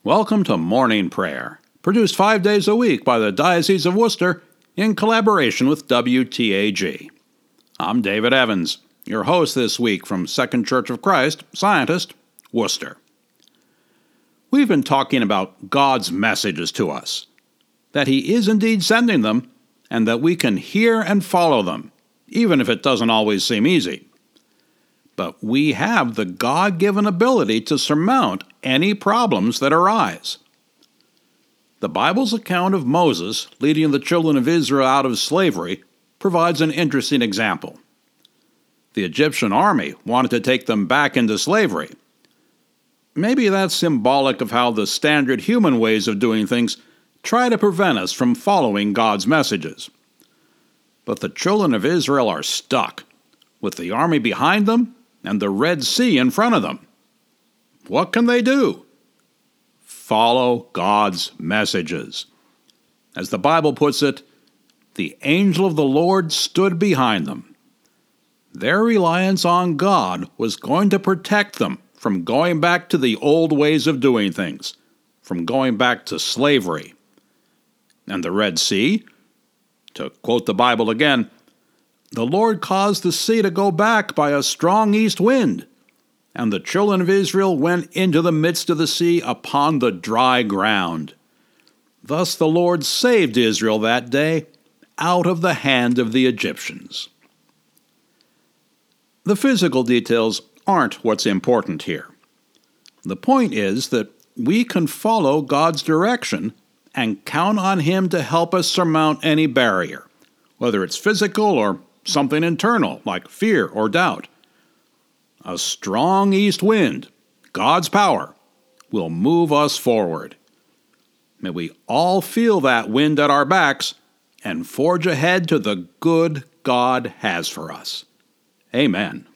Welcome to Morning Prayer, produced 5 days a week by the Diocese of Worcester in collaboration with WTAG. I'm David Evans, your host this week from Second Church of Christ, Scientist, Worcester. We've been talking about God's messages to us, that He is indeed sending them, and that we can hear and follow them, even if it doesn't always seem easy. But we have the God-given ability to surmount any problems that arise. The Bible's account of Moses leading the children of Israel out of slavery provides an interesting example. The Egyptian army wanted to take them back into slavery. Maybe that's symbolic of how the standard human ways of doing things try to prevent us from following God's messages. But the children of Israel are stuck, with the army behind them and the Red Sea in front of them. What can they do? Follow God's messages. As the Bible puts it, the angel of the Lord stood behind them. Their reliance on God was going to protect them from going back to the old ways of doing things, from going back to slavery. And the Red Sea, to quote the Bible again, the Lord caused the sea to go back by a strong east wind, and the children of Israel went into the midst of the sea upon the dry ground. Thus the Lord saved Israel that day out of the hand of the Egyptians. The physical details aren't what's important here. The point is that we can follow God's direction and count on Him to help us surmount any barrier, whether it's physical or something internal, like fear or doubt. A strong east wind, God's power, will move us forward. May we all feel that wind at our backs and forge ahead to the good God has for us. Amen.